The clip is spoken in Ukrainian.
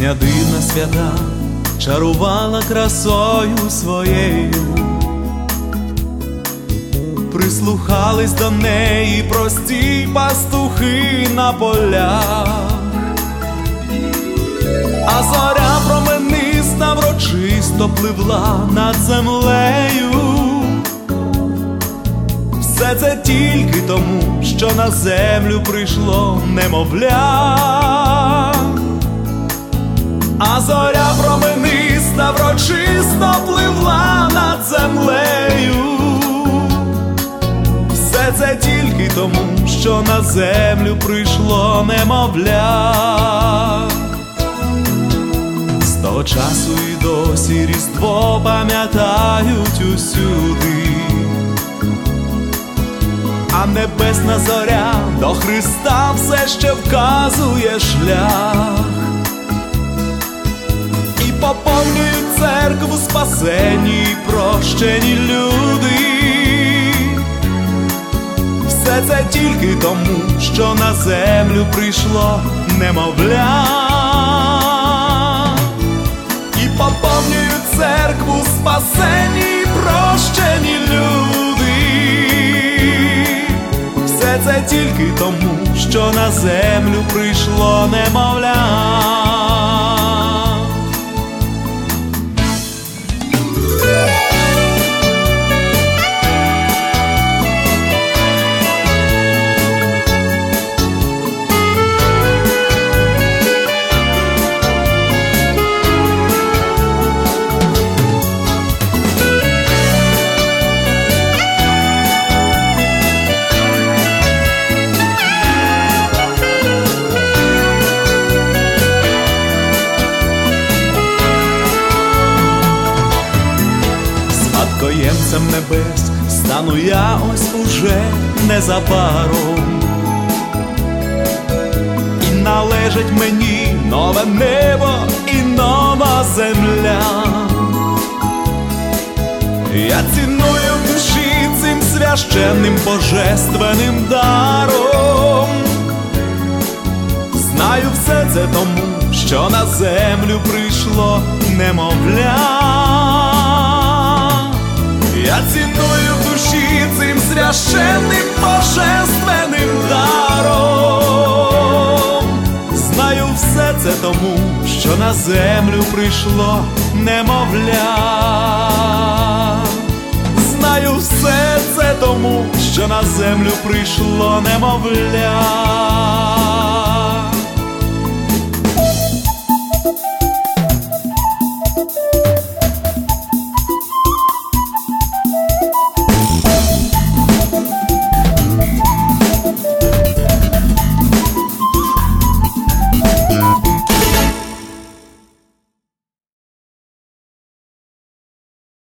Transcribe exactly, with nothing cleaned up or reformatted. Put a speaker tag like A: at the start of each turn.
A: Пісня дивна свята чарувала красою своєю, прислухались до неї прості пастухи на полях, а зоря промениста врочисто пливла над землею. Все це тільки тому, що на землю прийшло немовля. А зоря промениста врочисто пливла над землею. Все це тільки тому, що на землю прийшло немовля. З того часу і досі Різдво пам'ятають усюди, а небесна зоря до Христа все ще вказує шлях. І поповнюють церкву спасені й прощені люди. Все це тільки тому, що на землю прийшло немовля. І поповнюють церкву спасені й прощені люди. Все це тільки тому, що на землю прийшло немовля. Спадкоємцем небес стану я ось уже незабаром, і належить мені нове небо і нова земля. Я ціную душі цим священним божественним даром. Знаю все це тому, що на землю прийшло немовля. Я ціную душі цим священним божественним даром. Знаю все це тому, що на землю прийшло немовля. Знаю все це тому, що на землю прийшло немовля.